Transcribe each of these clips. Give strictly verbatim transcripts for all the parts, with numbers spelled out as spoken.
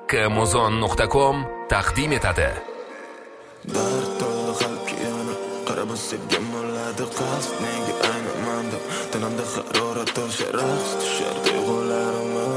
kmozon nuqta com taqdim etadi. Dard to'la qalbga yana qarab sevgan bo'ladi qasd nega ayni manda tanamda harorat to'shar raqs tushar tuyg'ularimga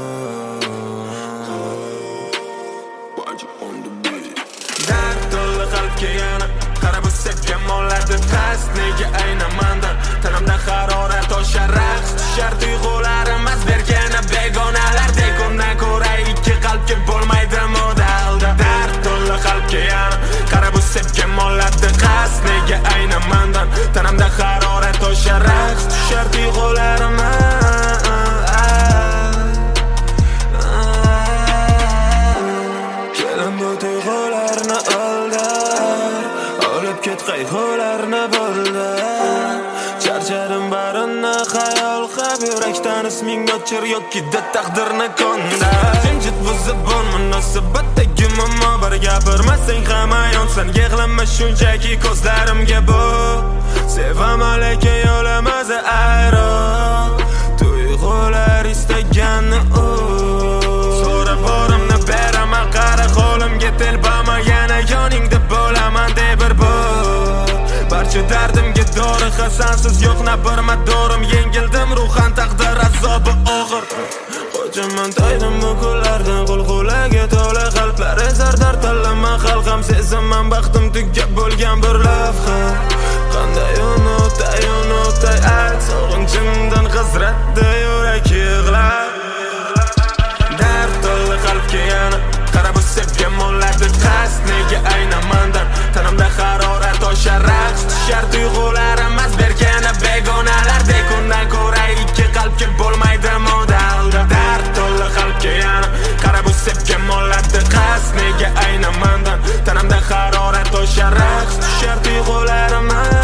Dard to'la qalbga yana qarab sevgan bo'ladi qasd nega ayni manda tanamda harorat to'shar raqs tushar tuyg'ularimga bergana begonalardek undan ko'ra ikki qalbga bo'lmaydi modalda Dard to'la qalbga yana qarab sevgan bo'ladi qasd nega ayni mandan tanamda harorat to'shar raqs tushar tuyg'ularimga kelin bu tuyg'ularni o'ldar olib ket qayg'ularni bo'ldir charchadim barini xayol qilib yurakdan isming o'chir yoki da taqdirni ko'ndar jimjit buzib bo'l munosabatdagi muammo bir gapirmasang ham ayonsan yig'lama shunchaki ko'zlarimga bu sevaman lekin yo'limiz ayro tuyg'ular istaganni u so'rab borimni beraman qara qo'limga telbama yana yoningda bo'laman deb bir bu barcha dardimga dori hasansiz yo'q na bir madorim yengildim ruhan taqdir azobi og'ir qo'chaman toydim bu kunlardan qo'l-qo'laga to'la qalblari zardar tanlama xalqam sezaman baxtim tugab bo'lgan bir lavha qanday unutay unutay ayt sog'inchimdan hazratda yurak yig'lar dard to'la qalbga yana qarab sevgan bo'ladi qasd nega ayni mandan tanamda harorat to'shar raqs tushar tuyg'ularim az bergana begonalardek undan ko'ra ikki qalbga bo'lmaydi modalda dard to'la qalbga yana qarab sevgan bo'ladi qasd nega ayni mandan tanamda harorat to'shar raqs tushar tuyg'ularim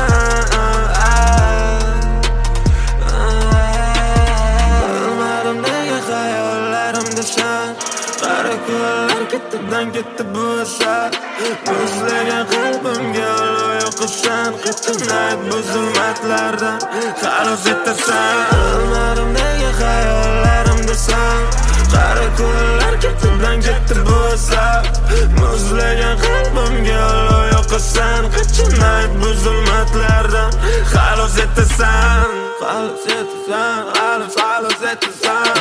bilmadim nega xayollarimda san qara kunlar ketidan ketdi bu asar muzlagan qalbimga olov yo'qisan qitinayt bu zulmatlardan xalos etasan bilmadim nega xayollarimda san qara kunlar ketidan ketdi bu asar muzlagan qalbimga olov yo'qisan qitinayt bu zulmatlardan xalos etasan xalos etasan xalos xalos etasan